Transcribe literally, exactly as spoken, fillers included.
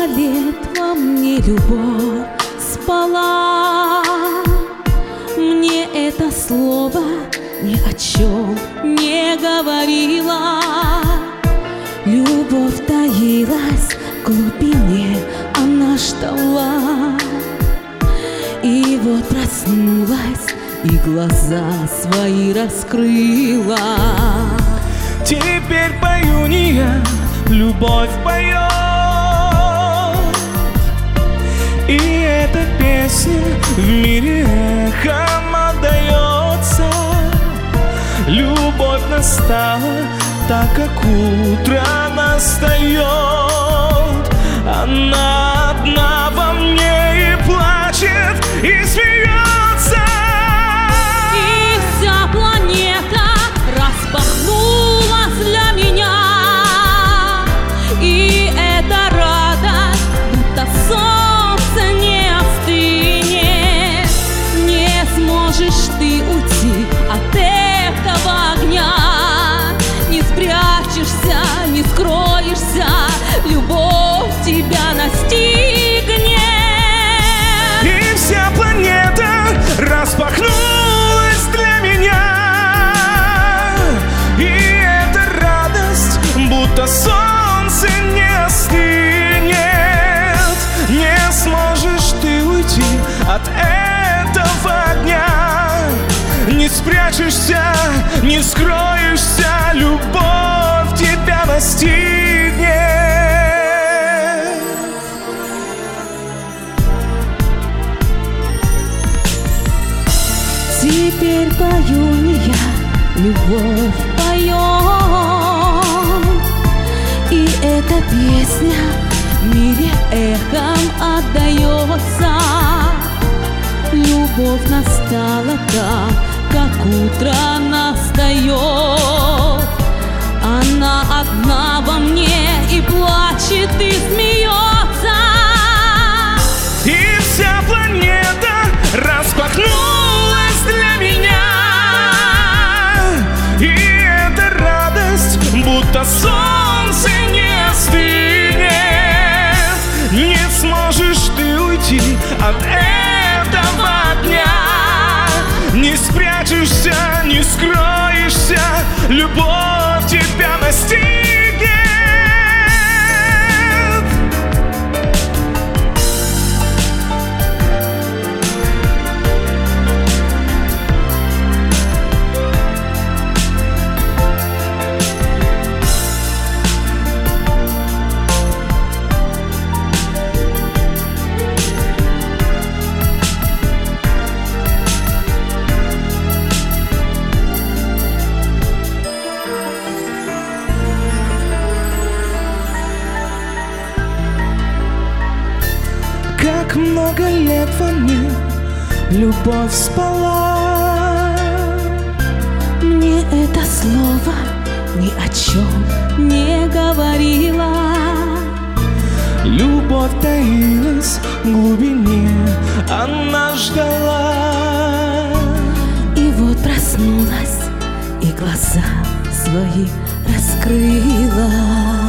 лет во мне любовь спала. Мне это слово ни о чем не говорило. Любовь таилась в глубине, она ждала. И вот проснулась и глаза свои раскрыла. Теперь пою не я, любовь поет. И эта песня в мире эхом отдается. Любовь настала, так как утро настает. Она одна во мне и плачет, и смеется. И вся планета распахнулась для меня. И эта радость, будто солнце не остынет. Не сможешь ты уйти от этого огня. Не спрячешься, не скроешься, любовь тебя настигнет. И вся планета распахнулась для меня. И эта радость, будто солнце не остынет. Не сможешь ты уйти от этого огня. Не спрячешься, не скроешься, любовь тебя настигнет. Теперь пою не я, любовь поет. И эта песня в мире эхом отдается. Любовь настала так, как утро настает. Она одна во мне и плачет, и смеется. И вся планета распахнулась для меня. И эта радость, будто солнце не остынет. Не сможешь ты уйти от этого огня. Не спрячешься, не скроешься, любовь тебя настигнет. Как много лет во мне любовь спала. Мне это слово ни о чем не говорило. Любовь таилась в глубине, она ждала. И вот проснулась и глаза свои раскрыла.